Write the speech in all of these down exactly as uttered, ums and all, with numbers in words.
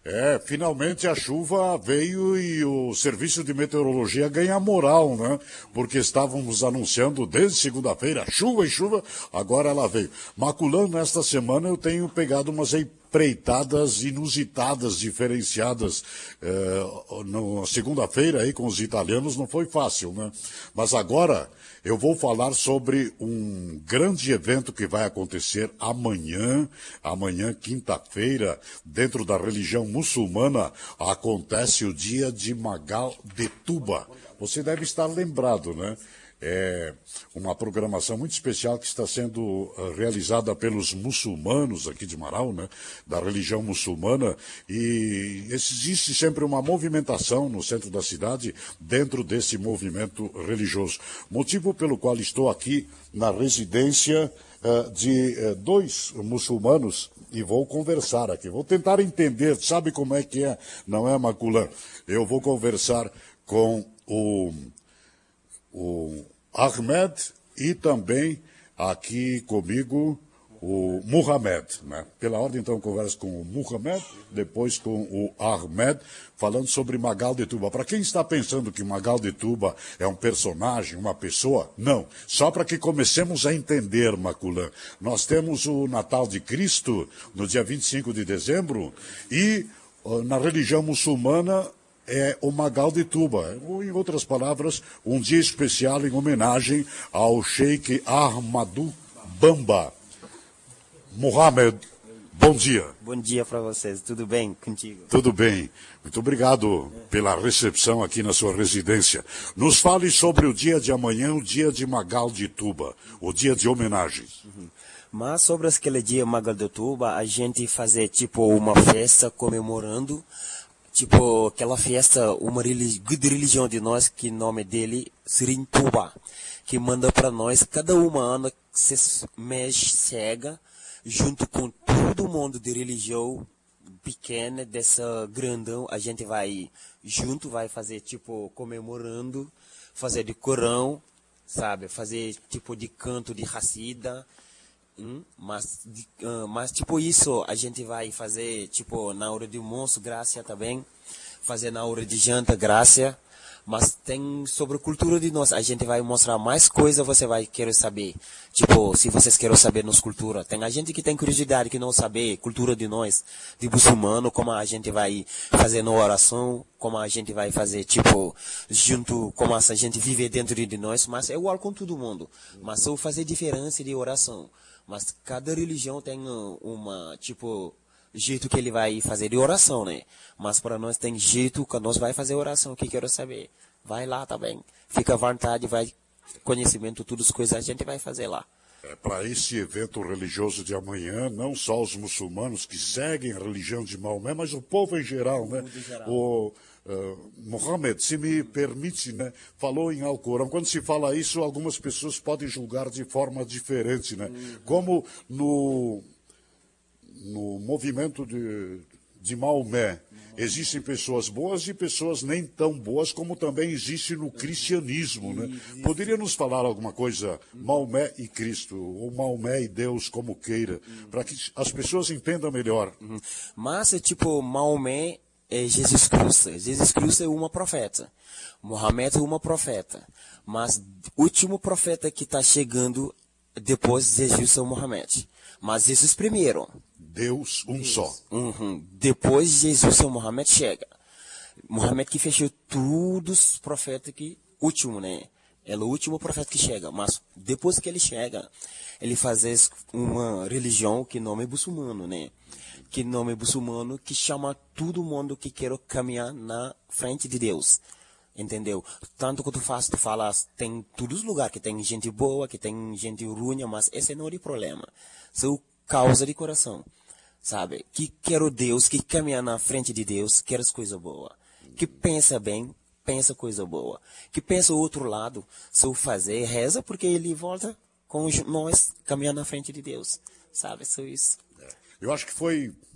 É, finalmente a chuva veio e o serviço de meteorologia ganha moral, né? Porque estávamos anunciando desde segunda-feira, chuva e chuva, agora ela veio. Maculando, nesta semana eu tenho pegado umas empreitadas inusitadas, diferenciadas. É, na segunda-feira aí com os italianos não foi fácil, né? Mas agora eu vou falar sobre um grande evento que vai acontecer amanhã, amanhã, quinta-feira, dentro da religião muçulmana, acontece o dia de Magal de Tuba. Você deve estar lembrado, né? É uma programação muito especial que está sendo uh, realizada pelos muçulmanos aqui de Marau, né, da religião muçulmana, e existe sempre uma movimentação no centro da cidade dentro desse movimento religioso. Motivo pelo qual estou aqui na residência uh, de uh, dois muçulmanos e vou conversar aqui. Vou tentar entender, sabe como é que é, não é, Maculã? Eu vou conversar com o... o Ahmed e também aqui comigo o Muhammad, né? Pela ordem, então, converso com o Muhammad, depois com o Ahmed, falando sobre Magal de Tuba. Para quem está pensando que Magal de Tuba é um personagem, uma pessoa, não. Só para que comecemos a entender, Maculã. Nós temos o Natal de Cristo no dia vinte e cinco de dezembro e na religião muçulmana é o Magal de Tuba, ou em outras palavras, um dia especial em homenagem ao Sheikh Ahmadou Bamba. Mohamed, bom dia. Bom dia para vocês, tudo bem contigo? Tudo bem, muito obrigado pela recepção aqui na sua residência. Nos fale sobre o dia de amanhã, o dia de Magal de Tuba, o dia de homenagem. Uhum. Mas sobre aquele dia Magal de Tuba, a gente fazer tipo uma festa comemorando. Tipo, aquela festa, uma grande religião de nós, que o nome dele Sirin Tuba, que manda para nós, cada uma ano, se mês chega, junto com todo mundo de religião pequena, dessa grandão, a gente vai junto, vai fazer, tipo, comemorando, fazer de corão, sabe, fazer, tipo, de canto de Hassida. Hum, mas, uh, mas tipo isso a gente vai fazer tipo na hora de almoço, graça também, fazer na hora de janta, graça, mas tem sobre a cultura de nós, a gente vai mostrar mais coisa, você vai querer saber, tipo, se vocês querem saber nossa cultura, tem a gente que tem curiosidade que não saber cultura de nós, de muçulmano, como a gente vai fazer na oração, como a gente vai fazer, tipo, junto, como a gente vive dentro de nós, mas é igual com todo mundo, mas eu fazer diferença de oração. Mas cada religião tem uma, tipo, jeito que ele vai fazer de oração, né? Mas para nós tem jeito que nós vai fazer oração, que quero saber. Vai lá também. Fica à vontade, vai conhecimento, todas as coisas a gente vai fazer lá. É, para esse evento religioso de amanhã, não só os muçulmanos que seguem a religião de Maomé, mas o povo em geral, né? O uh, Mohammed, se me permite, né? Falou em Alcorão. Quando se fala isso, algumas pessoas podem julgar de forma diferente, né? Uhum. Como no, no movimento de, de Maomé, existem pessoas boas e pessoas nem tão boas, como também existe no cristianismo, né? Poderia nos falar alguma coisa, Maomé e Cristo, ou Maomé e Deus, como queira, para que as pessoas entendam melhor. Mas, tipo, Maomé é Jesus Cristo. Jesus Cristo é uma profeta. Mohammed é uma profeta. Mas o último profeta que está chegando depois de Jesus é o Mohammed. Mas Jesus primeiro. Deus, um Deus. Só. Uhum. Depois de Jesus, o Mohammed chega. Mohammed que fechou todos os profetas que, último, né? Ele é o último profeta que chega. Mas depois que ele chega, ele faz uma religião que nome é muçulmano, né? Que nome é muçulmano, que chama todo mundo que quer caminhar na frente de Deus. Entendeu? Tanto que tu faz, tu falas, tem todos os lugares que tem gente boa, que tem gente ruim, mas esse não é o problema. Isso é causa de coração. Sabe? Que quero Deus, que caminha na frente de Deus, quer as coisas boas. Que pensa bem, pensa coisa boa. Que pensa o outro lado, se eu fazer, reza, porque ele volta com nós caminhar na frente de Deus. Sabe? Só isso. Eu acho que foi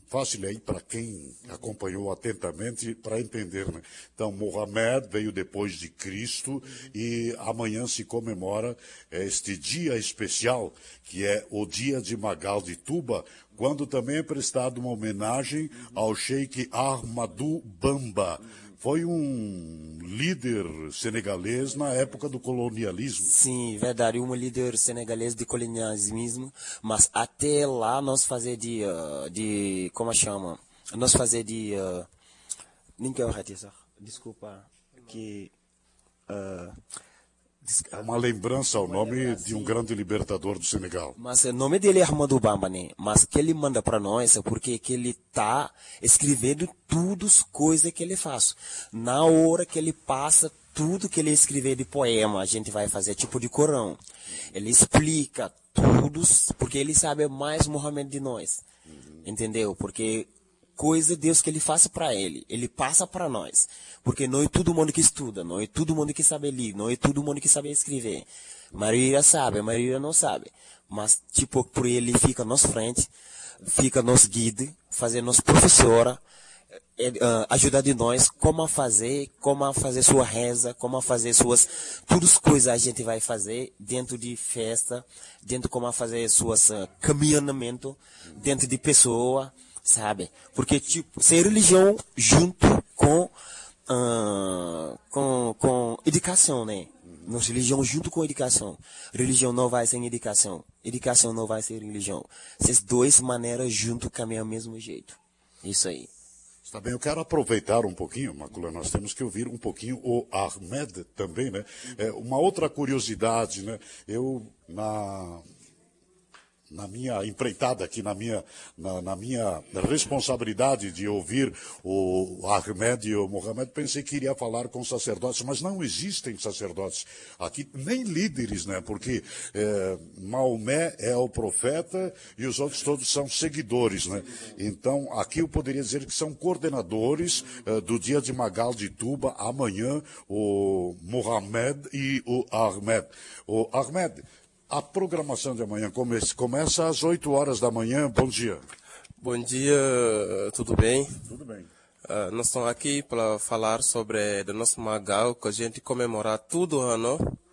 fácil aí para quem acompanhou atentamente para entender, né? Então, Mohamed veio depois de Cristo e amanhã se comemora este dia especial, que é o dia de Magal de Tuba, quando também é prestada uma homenagem ao Sheikh Ahmadou Bamba. Foi um líder senegalês na época do colonialismo. Sim, verdade, um líder senegalês de colonialismo, mas até lá nós fazer de, uh, de como chama, nós fazer de, uh, nem quero reter, desculpa, que, uh, É uma lembrança ao nome de um grande libertador do Senegal. Mas o nome dele é Ahmadou Bamba, né? Mas que ele manda para nós é porque que ele tá escrevendo tudo as coisas que ele faz. Na hora que ele passa tudo que ele escrever de poema, a gente vai fazer tipo de Corão. Ele explica tudo, porque ele sabe mais Mohamed de nós. Entendeu? Porque coisa Deus que ele faça para ele, ele passa para nós. Porque não é todo mundo que estuda, não é todo mundo que sabe ler, não é todo mundo que sabe escrever. A maioria sabe, a maioria não sabe. Mas, tipo, por ele fica nos frente, fica nos guide, fazer nos professora, é, uh, ajudar de nós como a fazer, como a fazer sua reza, como a fazer suas, todas as coisas a gente vai fazer dentro de festa, dentro como a fazer suas uh, caminhamento, dentro de pessoa, sabe? Porque, tipo, ser religião junto com, uh, com, com educação, né? Nossa religião junto com educação. Religião não vai sem educação. Educação não vai ser religião. Essas duas maneiras junto caminham do mesmo jeito. Isso aí. Está bem, eu quero aproveitar um pouquinho, Macula, nós temos que ouvir um pouquinho o Ahmed também, né? É, uma outra curiosidade, né? Eu, na... na minha empreitada aqui, na minha, na, na minha responsabilidade de ouvir o Ahmed e o Mohamed, pensei que iria falar com sacerdotes, mas não existem sacerdotes aqui, nem líderes, né? Porque é, Maomé é o profeta e os outros todos são seguidores, né? Então, aqui eu poderia dizer que são coordenadores é, do dia de Magal de Tuba, amanhã, o Mohamed e o Ahmed. O Ahmed, a programação de amanhã começa, começa às oito horas da manhã. Bom dia. Bom dia, tudo bem? Tudo bem. Uh, nós estamos aqui para falar sobre o nosso Magal, que a gente comemora todo ano.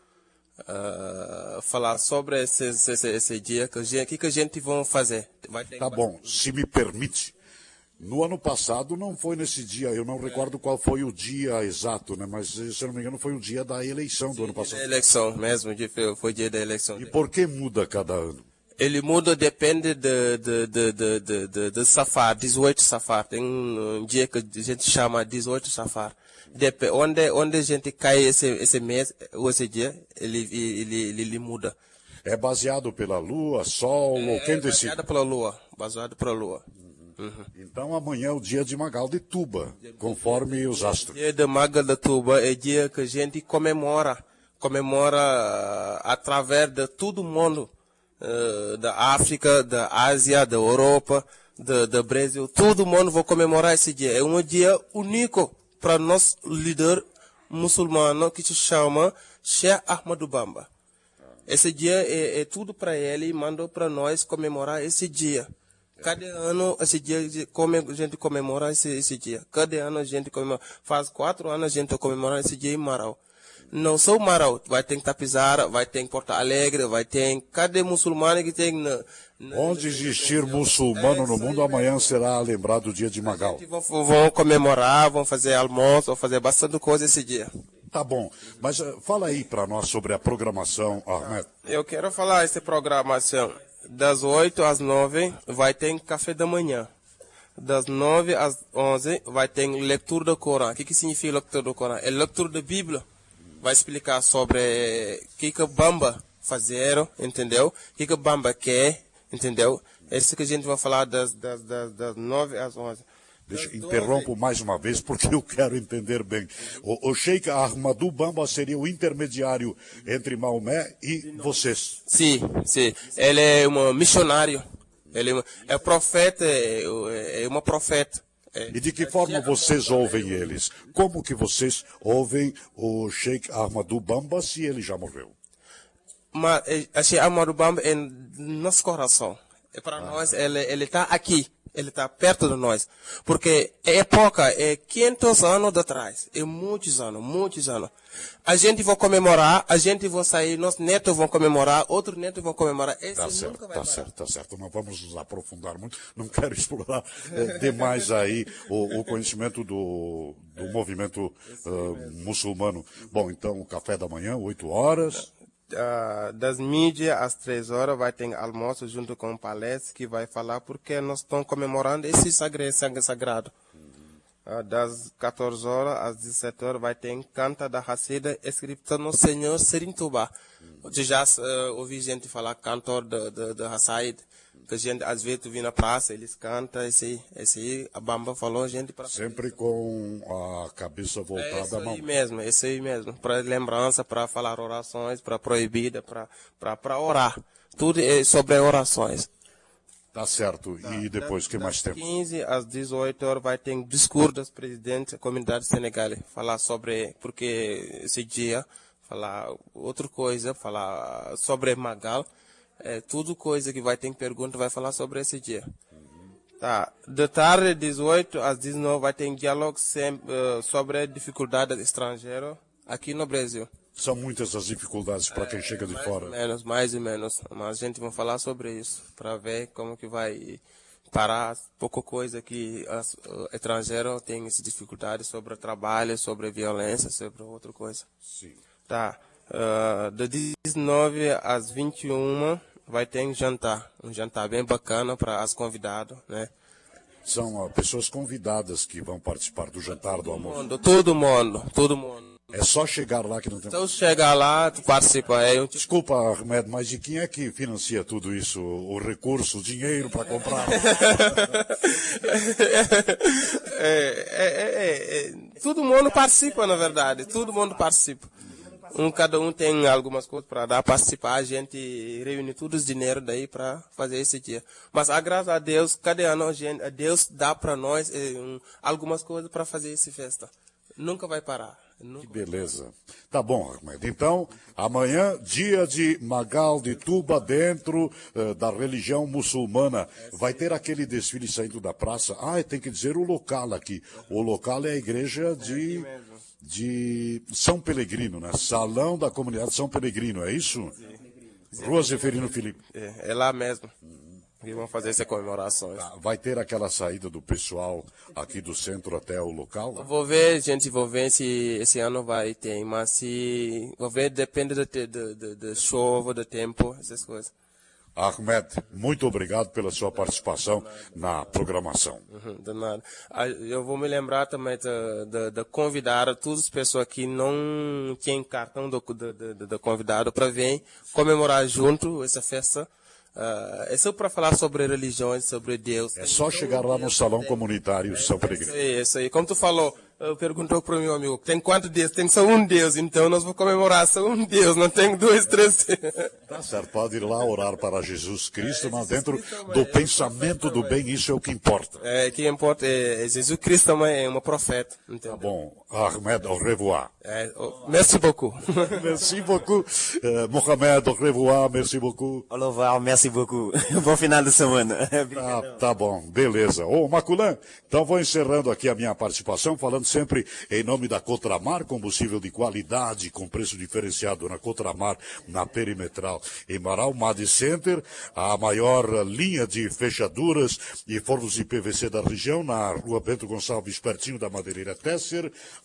Uh, falar sobre esse, esse, esse dia, que a gente, que, que a gente vai fazer. Vai ter tá bom, se me permite. No ano passado não foi nesse dia, eu não recordo qual foi o dia exato, né? Mas se eu não me engano foi o dia da eleição do Sim, ano passado. Da eleição mesmo, foi o dia da eleição. E por que muda cada ano? Ele muda, depende de, de, de, de, de, de, de safar, dezoito safar. Tem um dia que a gente chama dezoito safar. Dep onde, onde a gente cai esse, esse mês, ou esse dia, ele, ele, ele, ele muda. É baseado pela lua, sol, é, ou quem decide? Baseado pela lua, baseado pela lua. Uhum. Então amanhã é o dia de Magal de Tuba, conforme os astros. Dia de Magal de Tuba é dia que a gente comemora, comemora uh, através de todo mundo, uh, da África, da Ásia, da Europa, do, do Brasil, todo mundo vai comemorar esse dia. É um dia único para nosso líder muçulmano que se chama Sheikh Ahmadou Bamba. Esse dia é, é tudo para ele e mandou para nós comemorar esse dia. Cada ano, esse dia, a gente comemora esse, esse dia. Cada ano a gente comemora. Faz quatro anos a gente comemora esse dia em Marau. Não só Marau, vai ter em Tapizara, vai ter em Porto Alegre, vai ter em cada muçulmano que tem... Na, na, Onde existir muçulmano no mundo, amanhã será lembrado o dia de Magal. Vão, vão comemorar, vão fazer almoço, vão fazer bastante coisa esse dia. Tá bom, mas uh, fala aí para nós sobre a programação, Ahmed. Eu quero falar essa programação. Das oito às nove vai ter café da manhã. Das nove às onze vai ter leitura do Corão. O que, que significa leitura do Corão? É leitura da Bíblia. Vai explicar sobre o que que Bamba fizeram, entendeu? O que que Bamba quer, entendeu? É isso que a gente vai falar das, das, das, das nove às onze. Deixa, interrompo mais uma vez porque eu quero entender bem. O, o Sheikh Ahmadou Bamba seria o intermediário entre Maomé e vocês. Sim, sim. Ele é um missionário. Ele é, um, é profeta, é, é uma profeta. É. E de que forma vocês ouvem eles? Como que vocês ouvem o Sheikh Ahmadou Bamba se ele já morreu? Mas o Sheikh Ahmadou Bamba é nosso coração. É para ah. nós, ele ele está aqui. ele está perto de nós. Porque é época, é quinhentos anos atrás, é muitos anos, muitos anos. A gente vai comemorar, a gente vai sair, nossos netos vão comemorar, outros netos vão comemorar. Esse Tá nunca certo, vai tá parar. certo, tá certo. Não vamos nos aprofundar muito, não quero explorar eh, demais aí o, o conhecimento do, do movimento uh, muçulmano. Bom, então, o café da manhã, oito horas. Uh, das mídias às três horas vai ter almoço junto com palestra que vai falar porque nós estamos comemorando esse sagre, sangue sagrado. Uh, das quatorze horas às dezessete horas vai ter canta da Hassida escrita no Senhor Serintuba. Eu já uh, ouvi gente falar cantor da de, de Hassaid, que a gente às vezes tu vem na praça, eles cantam, esse aí, esse aí, a Bamba falou, gente para Sempre com a cabeça é voltada isso à mão. aí mesmo, é isso aí mesmo. Para lembrança, para falar orações, para proibida, para orar. Tudo é sobre orações. Tá certo. E depois, o que mais Das temos? quinze às dezoito horas vai ter um discurso dos presidentes da comunidade senegalesa. Falar sobre, porque esse dia, falar outra coisa, falar sobre Magal. É, tudo coisa que vai ter pergunta, vai falar sobre esse dia. Tá. De tarde, dezoito às dezenove, vai ter um diálogo sem, uh, sobre a dificuldade estrangeira aqui no Brasil. São muitas as dificuldades para quem chega de mais fora. ou menos, mais ou menos. Mas a gente vai falar sobre isso, para ver como que vai parar pouca coisa que os uh, estrangeiros têm essa dificuldade sobre o trabalho, sobre a violência, sobre outra coisa. Sim. Tá. Uh, de dezenove às vinte e uma vai ter um jantar, um jantar bem bacana para as convidadas, né? São uh, pessoas convidadas que vão participar do jantar, do almoço. Mundo, todo mundo, todo mundo. É só chegar lá que não tem... Então chegar lá, tu participa. É um... Desculpa, Ahmed, mas de quem é que financia tudo isso? O recurso, o dinheiro para comprar? é, é, é, é, todo mundo participa, na verdade. Todo mundo participa. Um, cada um tem algumas coisas para dar, participar. A gente reúne todos os dinheiro daí para fazer esse dia. Mas, a graças a Deus, cada ano a gente, Deus dá para nós é, um, algumas coisas para fazer essa festa. Nunca vai parar. Que beleza. Tá bom, Ahmed. Então, amanhã, dia de Magal de Tuba, dentro uh, da religião muçulmana. Vai ter aquele desfile saindo da praça. Ah, tem que dizer o local aqui. O local é a igreja de, de São Pelegrino, né? Salão da Comunidade São Pelegrino, é isso? Rua Zeferino Felipe. É, é lá mesmo. E vão fazer essa comemoração. Vai ter aquela saída do pessoal aqui do centro até o local? Vou ver, gente, vou ver se esse ano vai ter, mas se... Vou ver, depende do, do, do, do chuva, do tempo, essas coisas. Ahmed, muito obrigado pela sua participação na programação. Uhum, de nada. Eu vou me lembrar também de, de, de convidar todas as pessoas que não têm cartão do, do, do, do convidado para vir comemorar junto essa festa. Uh, é só para falar sobre religiões, sobre Deus. É só chegar lá no salão comunitário São Pelegrino. É isso aí, isso aí. Como tu falou, eu perguntou para o meu amigo, tem quantos Deus? Tem só um Deus, então nós vamos comemorar só um Deus, não tem dois, três. Tá certo, pode ir lá orar para Jesus Cristo, mas dentro do pensamento do bem, isso é o que importa. É, o que importa é, é Jesus Cristo também é um profeta. Entendeu? Tá bom, Ahmed, au revoir. É, oh, merci beaucoup. Merci beaucoup, uh, Mohamed, au revoir, merci beaucoup. Au revoir, merci beaucoup. Bom final de semana. Ah, tá bom, beleza. Ô, Maculan, então vou encerrando aqui a minha participação, falando sempre em nome da Cotramar, combustível de qualidade, com preço diferenciado na Cotramar, na Perimetral. Em Marau, Mad Center, a maior linha de fechaduras e fornos de P V C da região, na rua Bento Gonçalves, pertinho da Madeireira Tesser.